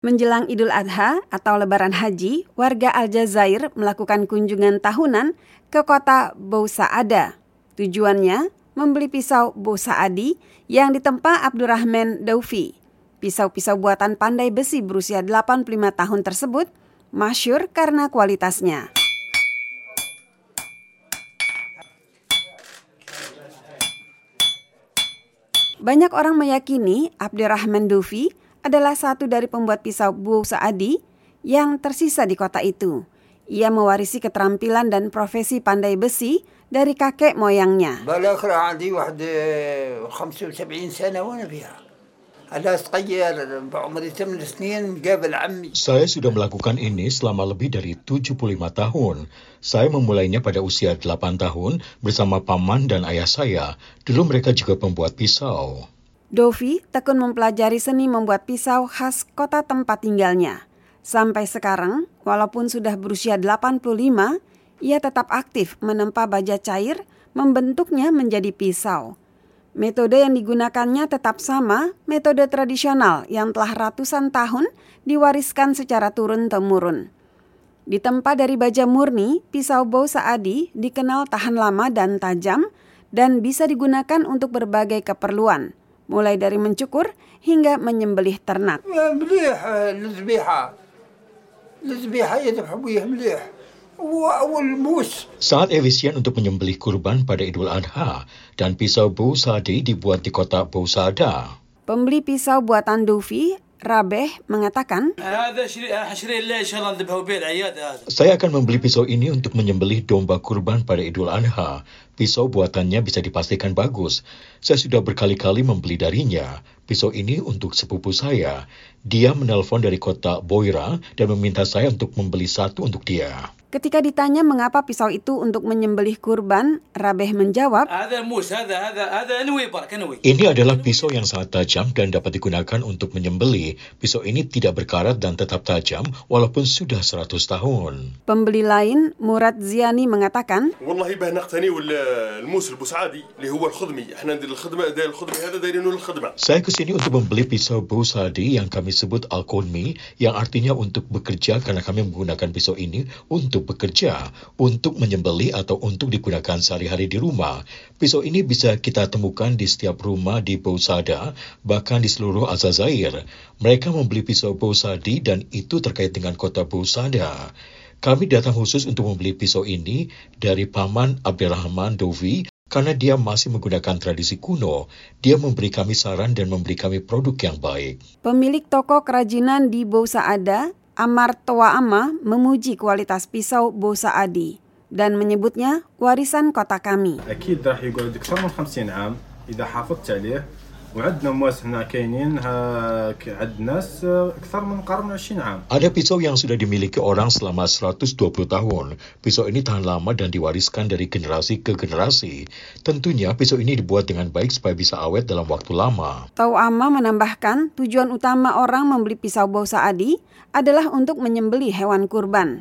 Menjelang Idul Adha atau Lebaran Haji, warga Aljazair melakukan kunjungan tahunan ke kota Bou Saada. Tujuannya membeli pisau Bou Saadi yang ditempa Abdurrahman Daufi. Pisau-pisau buatan pandai besi berusia 85 tahun tersebut masyhur karena kualitasnya. Banyak orang meyakini Abdurrahman Daufi adalah satu dari pembuat pisau Bou Saadi yang tersisa di kota itu. Ia mewarisi keterampilan dan profesi pandai besi dari kakek moyangnya. Saya sudah melakukan ini selama lebih dari 75 tahun. Saya memulainya pada usia 8 tahun bersama paman dan ayah saya. Dulu mereka juga pembuat pisau. Daufi tekun mempelajari seni membuat pisau khas kota tempat tinggalnya. Sampai sekarang, walaupun sudah berusia 85, ia tetap aktif menempa baja cair, membentuknya menjadi pisau. Metode yang digunakannya tetap sama, metode tradisional yang telah ratusan tahun diwariskan secara turun-temurun. Ditempa dari baja murni, pisau Bou Saadi dikenal tahan lama dan tajam dan bisa digunakan untuk berbagai keperluan, mulai dari mencukur hingga menyembelih ternak. Sangat efisien untuk menyembelih kurban pada Idul Adha, dan pisau Bou Saadi dibuat di kota Bou Saada. Pembeli pisau buatan Daufi, Rabeh, mengatakan, saya akan membeli pisau ini untuk menyembelih domba kurban pada Idul Adha. Pisau buatannya bisa dipastikan bagus. Saya sudah berkali-kali membeli darinya. Pisau ini untuk sepupu saya. Dia menelpon dari kota Boira dan meminta saya untuk membeli satu untuk dia. Ketika ditanya mengapa pisau itu untuk menyembelih kurban, Rabeh menjawab, ini adalah pisau yang sangat tajam dan dapat digunakan untuk menyembelih. Pisau ini tidak berkarat dan tetap tajam walaupun sudah 100 tahun. Pembeli lain, Murad Ziani, mengatakan, saya kesini untuk membeli pisau Bou Saadi yang kami sebut Al-Qudmi, yang artinya untuk bekerja, karena kami menggunakan pisau ini untuk bekerja, untuk menyembelih atau untuk digunakan sehari-hari di rumah. Pisau ini bisa kita temukan di setiap rumah di Bou Saada, bahkan di seluruh Aljazair. Mereka membeli pisau Bou Saadi dan itu terkait dengan kota Bou Saada. Kami datang khusus untuk membeli pisau ini dari paman Abdurrahman Daufi karena dia masih menggunakan tradisi kuno. Dia memberi kami saran dan memberi kami produk yang baik. Pemilik toko kerajinan di Bou Saada, Amar Toa'ama, memuji kualitas pisau Bou Saadi dan menyebutnya warisan kota kami. Ada pisau yang sudah dimiliki orang selama 120 tahun. Pisau ini tahan lama dan diwariskan dari generasi ke generasi. Tentunya pisau ini dibuat dengan baik supaya bisa awet dalam waktu lama. Toa'ama menambahkan, tujuan utama orang membeli pisau Bou Saadi adalah untuk menyembelih hewan kurban.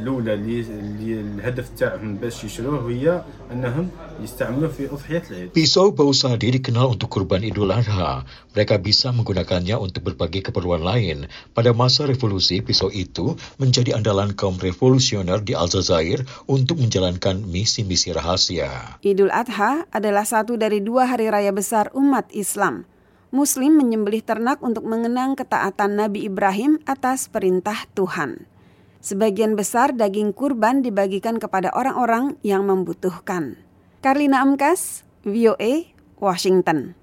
Pisau Bou Saadi dikenal untuk kurban Idul Adha. Mereka bisa menggunakannya untuk berbagai keperluan lain. Pada masa revolusi, pisau itu menjadi andalan kaum revolusioner di Aljazair untuk menjalankan misi-misi rahasia. Idul Adha adalah satu dari 2 hari raya besar umat Islam. Muslim menyembelih ternak untuk mengenang ketaatan Nabi Ibrahim atas perintah Tuhan. Sebagian besar daging kurban dibagikan kepada orang-orang yang membutuhkan. Karlina Amkas, VOA, Washington.